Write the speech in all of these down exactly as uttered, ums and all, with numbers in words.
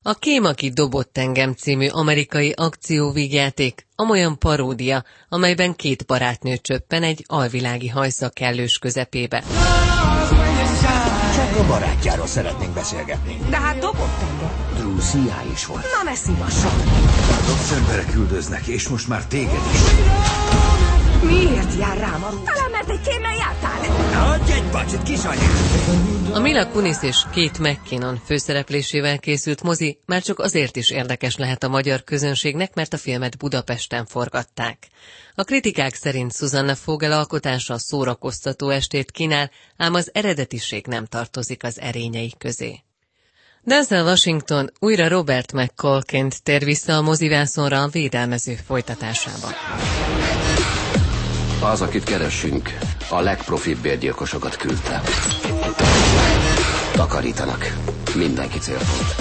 A Kém, aki dobott engem című amerikai akcióvígjáték amolyan paródia, amelyben két barátnő csöppen egy alvilági hajszak kellős közepébe. Csak a barátjáról szeretnénk beszélgetni. De hát dobott engem. Drew C I A is volt. Na ne szívasson. Rossz emberek üldöznek, és most már téged is. Miért jár rám a rúd? Talán mert egy kémmel jártál. Adj egy bacsit, kisanyám! A Mila Kunis és Kate McKinnon főszereplésével készült mozi már csak azért is érdekes lehet a magyar közönségnek, mert a filmet Budapesten forgatták. A kritikák szerint Susanna Vogel alkotása szórakoztató estét kínál, ám az eredetiség nem tartozik az erényei közé. Denzel Washington újra Robert McCallként tér vissza a mozivászonra a Védelmező folytatásában. Az, akit keresünk, a legprofibb bérgyilkosokat küldte. Takarítanak. Mindenki célpont.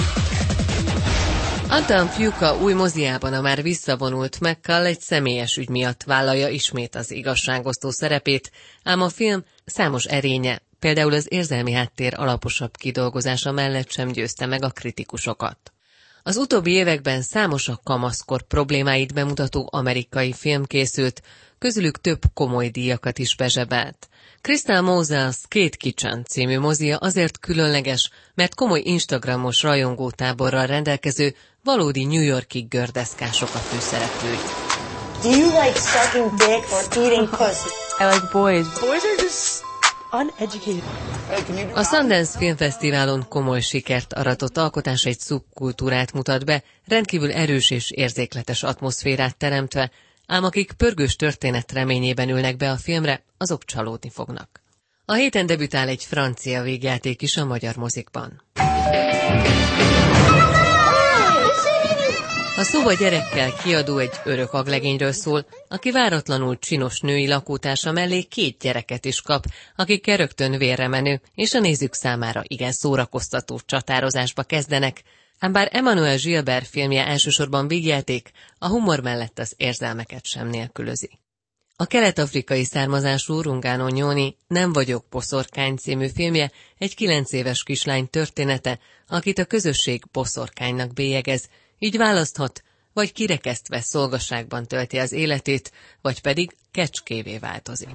Adam Fiuka új moziában a már visszavonult McCall egy személyes ügy miatt vállalja ismét az igazságosztó szerepét, ám a film számos erénye, például az érzelmi háttér alaposabb kidolgozása mellett sem győzte meg a kritikusokat. Az utóbbi években számos a kamaszkor problémáit bemutató amerikai film készült, közülük több komoly díjakat is bezsebelt. Crystal Mosels Kate Kitchen című mozia azért különleges, mert komoly instagramos rajongótáborral rendelkező, valódi New York-i gördeszkások a főszereplői. Do you like sucking dick or eating pussy? I like boys. Boys are just uneducated. A Sundance Filmfesztiválon komoly sikert aratott alkotás egy szubkultúrát mutat be, rendkívül erős és érzékletes atmoszférát teremtve, ám akik pörgős történet reményében ülnek be a filmre, azok csalódni fognak. A héten debütál egy francia vígjáték is a magyar mozikban. A Szóba gyerekkel kiadó egy örök aglegényről szól, aki váratlanul csinos női lakótársa mellé két gyereket is kap, akikkel rögtön vérre menő, és a nézők számára igen szórakoztató csatározásba kezdenek, ám bár Emmanuel Gilbert filmje elsősorban vígjáték, a humor mellett az érzelmeket sem nélkülözi. A kelet-afrikai származású Rungano Nyoni Nem vagyok boszorkány című filmje egy kilenc éves kislány története, akit a közösség boszorkánynak bélyegez, így választhat, vagy kirekesztve szolgasságban tölti az életét, vagy pedig kecskévé változik.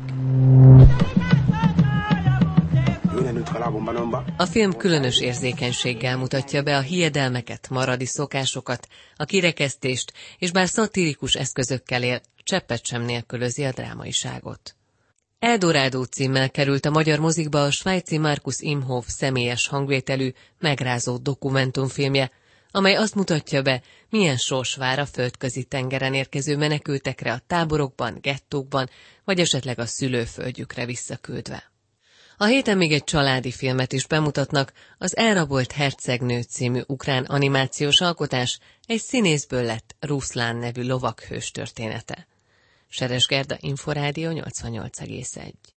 A film különös érzékenységgel mutatja be a hiedelmeket, maradi szokásokat, a kirekesztést, és bár szatirikus eszközökkel él, cseppet sem nélkülözi a drámaiságot. Eldorado címmel került a magyar mozikba a svájci Markus Imhoff személyes hangvételű, megrázó dokumentumfilmje, amely azt mutatja be, milyen sors vár a földközi tengeren érkező menekültekre a táborokban, gettókban, vagy esetleg a szülőföldjükre visszaküldve. A héten még egy családi filmet is bemutatnak, az Elrabolt hercegnő című ukrán animációs alkotás, egy színészből lett Ruszlán nevű lovakhős története. Seres Gerda, Inforádió nyolcvannyolc egész egy.